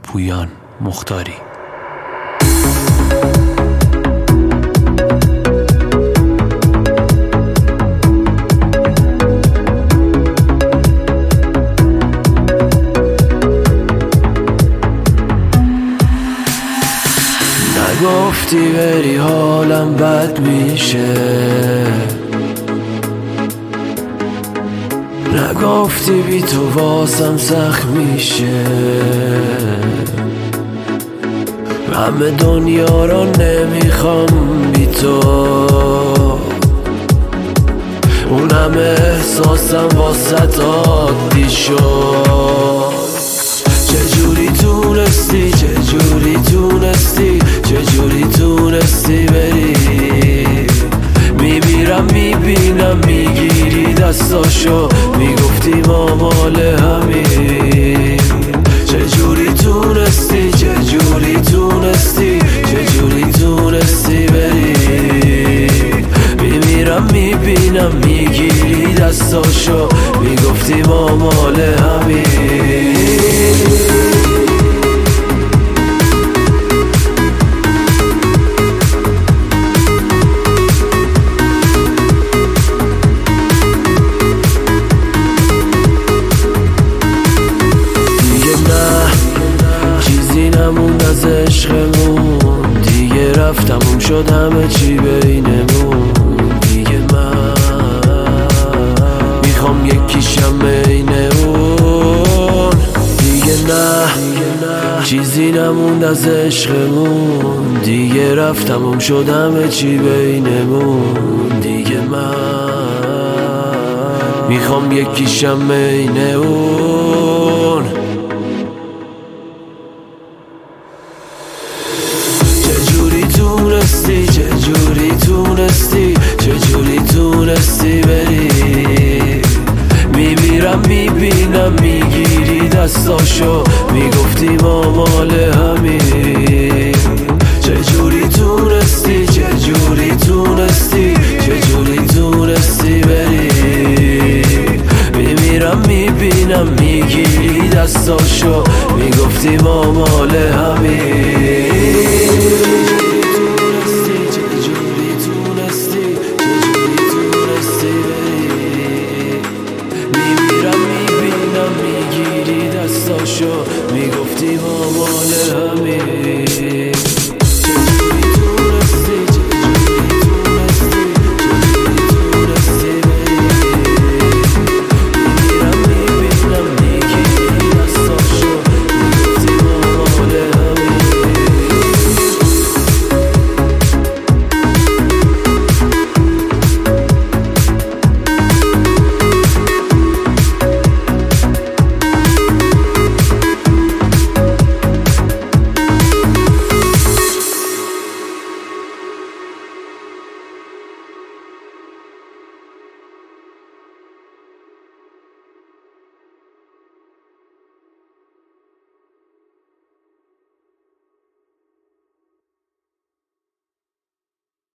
پویان مختاری. نگفتی بری حالم بد میشه، نگفتی بی تو واسم سخت میشه. همه دنیا رو نمیخوام بی تو، اون همه احساسم واسط عادی شد. چجوری تونستی، چجوری تونستی، چجوری تونستی بری؟ میمیرم میبینم میگیری دستاشو، میگفتی ما مال همین. چجوری تونستی، چجوری تونستی، چجوری تونستی بری؟ میمیرم میبینم میگیری دستاشو، میگفتی ما مال همین. نموند از عشقمون، دیگه رفتمون شد همه چی بینمون. دیگه من میخوام یکیشم بین اون. دیگه نه چیزی نموند از عشقمون، دیگه رفتمون شد همه چی بینمون. دیگه من میخوام یکیشم بین اون. چجوری تونستی، چجوری تونستی، چجوری تونستی بری؟ میمیرم میبینم میگیری دستاشو، میگفتی ما مال همین. چجوری تونستی، چجوری تونستی، چجوری تونستی بری؟ میمیرم میبینم میگیری دستاشو، میگفتی ما مال همین. میگفتی ما مال همین.